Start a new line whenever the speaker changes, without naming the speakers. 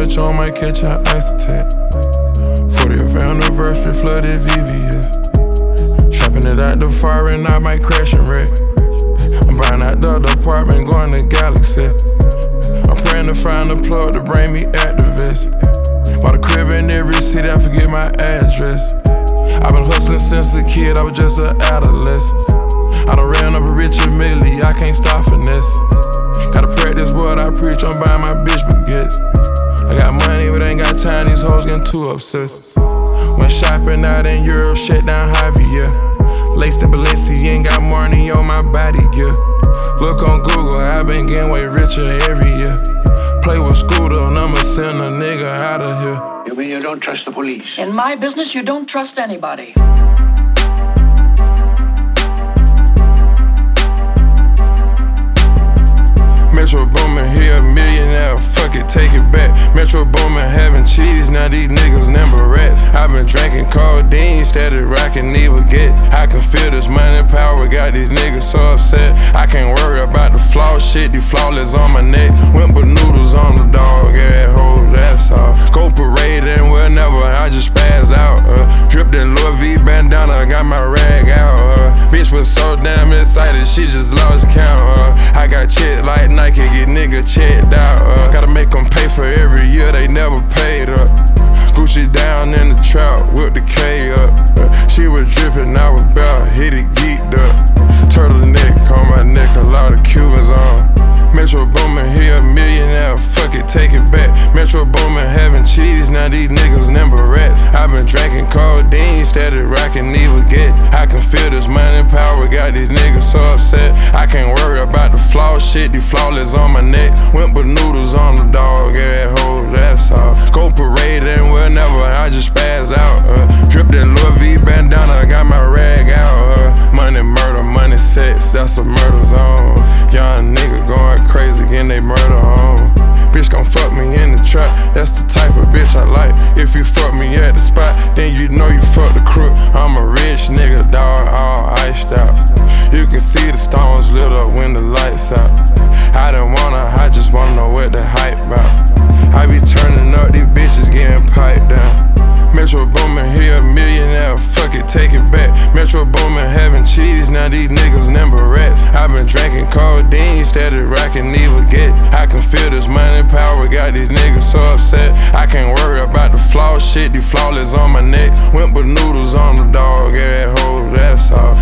much on, might catch an ice attack. 40th anniversary, flooded VVS. Trapping it out the fire and I might crash and wreck. I'm buying out the other apartment, going to Galaxy. I'm praying to find a plug to bring me activists. Bought a crib in every city, I forget my address. I've been hustling since a kid, I was just an adolescent. I done ran up a Richard Millie, I can't stop for this. Gotta practice what I preach, I'm buying my bitch baguettes. I got money but ain't got time, these hoes getting too obsessed. Went shopping out in Europe, shut down Javier. Laced in Balenciaga, ain't got money on my body, yeah. Look on Google, I been getting way richer every year. Play with Scooter and I'ma send a nigga out of here.
You mean you don't trust the police?
In my business, you don't trust anybody.
Metro Boomin, he a millionaire, fuck it, take it back. Metro Boomin having cheese, now these niggas number rats. I been drinking codeine, steady rocking these baguettes. I can feel this money power, got these niggas so upset. I can't worry about the flaw shit, these flawless on my neck. Wimple noodles on the dog, yeah, hold that's all. Go parade and whenever, I just spaz out. Dripped in Louis V bandana, got my rag out. Bitch was so damn excited, she just lost count. I got shit like Nike, get nigga checked out. Gotta make them pay for every year, they never paid up. Gucci down in the trap, whip the K up. She was drippin', I was about hit it, geeked up. Turtleneck on my neck, a lot of Cubans on. Metro Boomin, he a millionaire, fuck it, take it back. Metro Boomin having cheese, now these niggas number rats. I been drinking codeine, steady rocking these baguettes. I can feel this money power, got these niggas so upset. I can't worry about the flaw shit, these flawless on my neck. Wimple noodles on the dog, yeah, hold that's all. Go parade and whenever, I just spaz out. Dripped in Louis V bandana, got my rag out. Money, murder, money, sex, that's a murder zone. Young nigga going crazy, getting they murder on. Bitch gon' fuck me in the trap, that's the type of bitch I like. If you fuck me at the spot, then you know you fuck the crook. I'm a rich nigga, dog, all iced out. You can see the stones lit up when the lights out. I don't wanna, I just wanna know what the hype about. I be turning up, these bitches getting piped down. Metro Boomin, he a millionaire, fuck it, take it back. Metro Boomin having cheese, now these niggas number rats. I been drinking codeine, steady rocking these baguettes. I can feel this money power, got these niggas so upset. I can't worry about the flaw shit, these flawless on my neck. Wimple noodles on the dog, yeah, hold that's all.